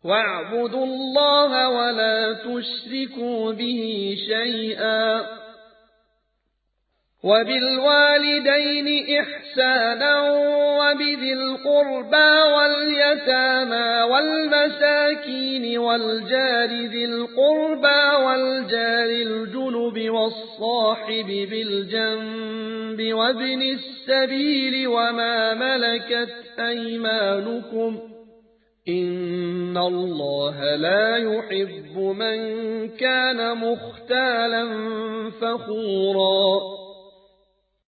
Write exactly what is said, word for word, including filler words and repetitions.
واعبدوا الله ولا تشركوا به شيئا وبالوالدين إحسانا وبذي القربى واليتامى والمساكين والجار ذي القربى والجار الجنب والصاحب بالجنب وابن السبيل وما ملكت أيمانكم إن الله لا يحب من كان مختالا فخورا